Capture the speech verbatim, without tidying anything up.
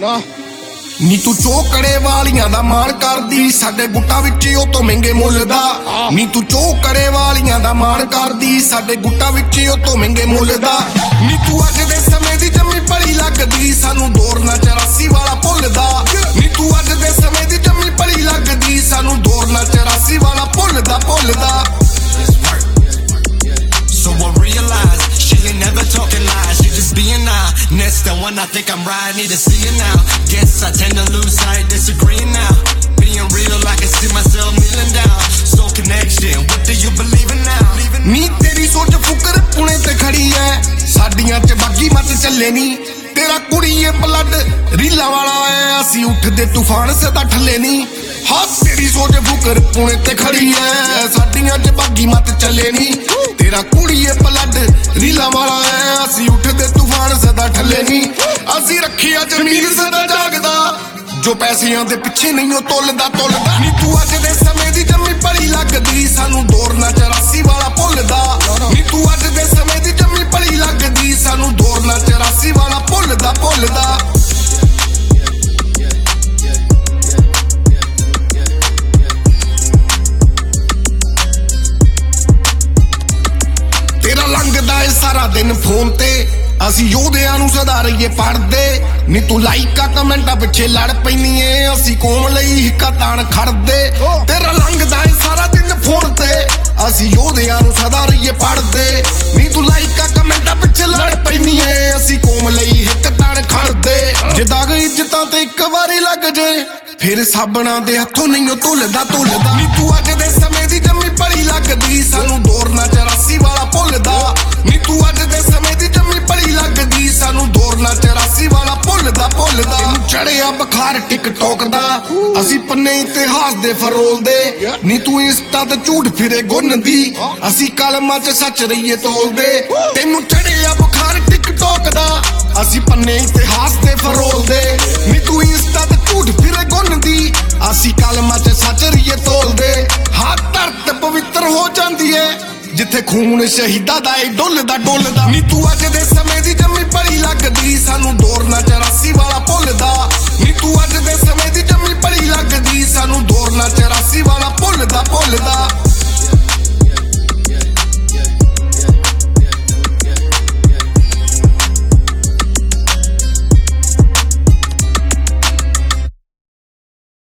ਨਾ ਨੀ ਤੂੰ ਚੋਕੜੇ ਵਾਲੀਆਂ ਦਾ ਮਾਣ ਕਰਦੀ ਸਾਡੇ ਗੁੱਟਾਂ ਵਿੱਚ ਉਹ ਤੋਂ ਮਹਿੰਗੇ ਮੁੱਲ ਦਾ ਨੀ ਤੂੰ ਚੋਕੜੇ ਵਾਲੀਆਂ ਦਾ ਮਾਣ ਕਰਦੀ ਸਾਡੇ ਗੁੱਟਾਂ ਵਿੱਚ ਉਹ ਤੋਂ ਮਹਿੰਗੇ ਮੁੱਲ ਦਾ ਨੀ ਤੂੰ ਅੱਜ ਦੇ ਸਮੇਂ ਦੀ ਜੰਮੀ ਭਲੀ ਲੱਗਦੀ ਸਾਨੂੰ ਦੌਰ ਨਾ ਚੁਰਾਸੀ ਵਾਲਾ ਭੁੱਲਦਾ ਨੀ ਤੂੰ ਅੱਜ ਦੇ ਸਮੇਂ ਦੀ ਜੰਮੀ ਭਲੀ ਲੱਗਦੀ ਸਾਨੂੰ ਦੌਰ ਨਾ ਚੁਰਾਸੀ ਵਾਲਾ ਭੁੱਲਦਾ ਭੁੱਲਦਾ So I realize she ain't never talking lies, she just being I. Next the one I think I'm right, need to see it now. Guess I tend to lose sight, disagreeing now. Being real, I can see myself kneeling down. So connection, what do you believe in now? ਨੀ ਤੇਰੀ ਸੋਚ ਫੁਕਰ ਪੁਣੇ ਤੇ ਖੜੀ ਐ ਸਾਡੀਆਂ ਚ ਬਾਗੀ ਮਤ ਚੱਲੇ ਨੀ ਤੇਰਾ ਕੁੜੀਏ ਬਲੱਡ ਰੀਲਾ ਵਾਲਾ ਐ ਅਸੀਂ ਉੱਠਦੇ ਤੂਫਾਨ ਸਦਾ ਠੱਲੇ ਨੀ ਹਾਂ ਤੇਰੀ ਸੋਚ ਫੁਕਰ ਪੁਣੇ ਤੇ ਖੜੀ ਐ ਸਾਡੀਆਂ ਚ ਬਾਗੀ ਮਤ ਚੱਲੇ ਨੀ ਤੇਰਾ ਕੁੜੀਏ ਬਲੱਡ ਰੀਲਾ ਵਾਲਾ ਐ ਅਸੀਂ ਉੱਠਦੇ ਤੂਫਾਨ ਸਦਾ ਠੱਲੇ ਨੀ ਅਸੀਂ ਰੱਖਿਆ ਜ਼ਮੀਰ ਸਦਾ ਜਾਗਦਾ ਜੋ ਪੈਸਿਆਂ ਦੇ ਪਿੱਛੇ ਨਹੀਂ ਉਹ ਤੁੱਲਦਾ ਤੁੱਲਦਾ ਨੀ ਤੂੰ ਅੱਜ ਦੇ ਸਮੇਂ ਦੀ ਜੰਮੀ ਭਲੀ ਲੱਗਦੀ ਸਾਨੂੰ ਦੌਰ ਨਾ ਚੁਰਾਸੀ ਵਾਲਾ ਭੁੱਲਦਾ ਨੀ ਤੂੰ ਅੱਜ ਦੇ ਸਮੇਂ ਦੀ ਜੰਮੀ ਭਲੀ ਲੱਗਦੀ ਸਾਨੂੰ ਦੌਰ ਨਾ ਚੁਰਾਸੀ ਵਾਲਾ ਭੁੱਲਦਾ ਭੁੱਲਦਾ ਤੇਰਾ ਲੰਘਦਾ ਏ ਸਾਰਾ ਦਿਨ ਫੋਨ ਤੇ ਅਸੀਂ ਯੋਧਿਆਂ ਨੂੰ ਸੁਧਾਰੀਏ ਪੜਦੇ ਨੀ ਤੂੰ ਲਾਈਕਾਂ ਕਮੈਂਟਾਂ ਪਿੱਛੇ ਲੜ ਪੈਨੀ ਏ ਅਸੀਂ ਕੌਮ ਲਈ ਹਿੱਕਾ ਤਾਣ ਖੜਦੇ ਤੇਰਾ ਲੰਘਦਾ ਏ ਸਾਰਾ ਦਿਨ ਫੋਨ ਤੇ ਅਸੀਂ ਯੋਧਿਆਂ ਨੂੰ ਸੁਧਾਰੀਏ ਪੜਦੇ ਨੀ ਤੂੰ ਲਾਈਕਾਂ ਕਮੈਂਟਾਂ ਪਿੱਛੇ ਲੜ ਪੈਨੀ ਏ ਅਸੀਂ ਕੌਮ ਲਈ ਹਿੱਕ ਤਾਣ ਖੜਦੇ ਜੇ ਦਾਗ ਇੱਜ਼ਤਾਂ ਤੇ ਇੱਕ ਵਾਰੀ ਲੱਗ ਜੇ ਫਿਰ ਸਾਬਣਾ ਦੇ ਹੱਥੋਂ ਨਹੀਂ ਉਹ ਧੁੱਲਦਾ ਧੁੱਲਦਾ ਨੀ ਤੂੰ ਅੱਜ ਦੇ ਸਮੇਂ ਦੀ ਜੰਮੀ ਭਲੀ ਲੱਗਦੀ ਸਾਨੂੰ ਦੌਰ ਨਾ ਚੁਰਾਸੀ ਵਾਲਾ ਭੁੱਲਦਾ ਨੀ ਤੂੰ ਅੱਜ ਦੇ ਸਮੇਂ ਦੀ ਜੰਮੀ ਭਲੀ ਲੱਗਦੀ ਸਾਨੂੰ ਦੌਰ ਨਾ ਚੁਰਾਸੀ ਵਾਲਾ ਭੁੱਲਦਾ ਭੁੱਲਦਾ ਤੈਨੂੰ ਚੜਿਆ ਬੁਖਾਰ ਟਿਕਟੋਕ ਦਾ ਅਸੀਂ ਪੰਨੇ ਇਤਿਹਾਸ ਦੇ ਫਰੋਲਦੇ ਨੀ ਤੂੰ ਇੰਸਟਾ ਤੇ ਝੂਠ ਫਿਰੇ ਗੁੰਨਦੀ ਅਸੀਂ ਕਲਮਾਂ 'ਚ ਸੱਚ ਰਹੀਏ ਤੋਲਦੇ ਤੈਨੂੰ ਚੜਿਆ ਬੁਖਾਰ ਟਿਕਟੋਕ ਦਾ ਅਸੀਂ ਪੰਨੇ ਇਤਿਹਾਸ ਦੇ ਫਰੋਲਦੇ ਨੀ ਤੂੰ ਇੰਸਟਾ ਤੇ ਝੂਠ ਫਿਰੇ ਗੁੰਨਦੀ ਅਸੀਂ ਕਲਮਾਂ 'ਚ ਸੱਚ ਰਹੀਏ ਤੋਲਦੇ ਹਾਂ ਧਰਤ ਪਵਿੱਤਰ ਹੋ ਜਾਂਦੀ ਏ ਜਿੱਥੇ ਖੂਨ ਸ਼ਹੀਦਾਂ ਦਾ ਏ ਡੁੱਲਦਾ ਡੁੱਲਦਾ ਨੀ ਤੂੰ ਅੱਜ ਦੇ ਸਮੇਂ ਦੀ ਜੰਮੀ ਭਲੀ ਲੱਗਦੀ ਸਾਨੂੰ ਦੌਰ ਨਾ ਚੁਰਾਸੀ ਵਾਲਾ ਭੁੱਲਦਾ ਨੀ ਤੂੰ ਅੱਜ ਦੇ ਸਮੇਂ